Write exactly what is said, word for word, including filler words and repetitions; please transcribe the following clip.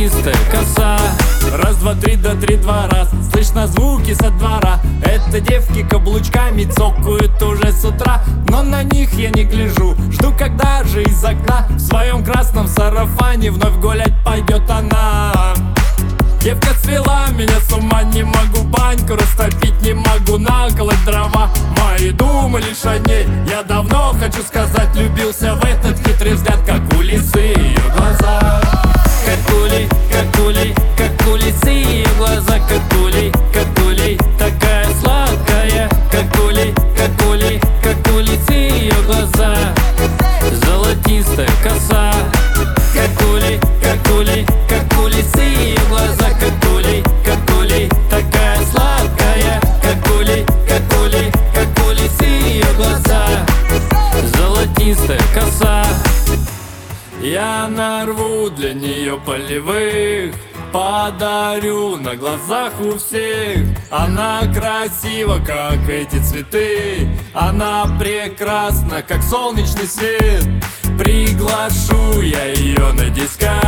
золотистая коса. Раз, два, три, да три, два раз. Слышно звуки со двора. Это девки каблучками цокают уже с утра. Но на них я не гляжу, жду, когда же из окна в своем красном сарафане вновь гулять пойдет она. Девка свела меня с ума, не могу баньку растопить, не могу наколоть дрова. Мои думы лишь о ней, я давно хочу сказать, влюбился в этот хитрый взгляд, как у лисы ее глаза. Как ули, как ули, как у лисы ее глаза. Как ули, как ули, такая сладкая. Как ули, как ули, как у лисы ее глаза. Золотистая коса. Как ули, как ули, как у лисы ее глаза. Как ули, как ули, такая сладкая. Как ули, как ули, как у лисы ее глаза. Золотистая коса. Я нарву для нее полевых, подарю на глазах у всех. Она красива, как эти цветы. Она прекрасна, как солнечный свет. Приглашу я ее на дискотеку.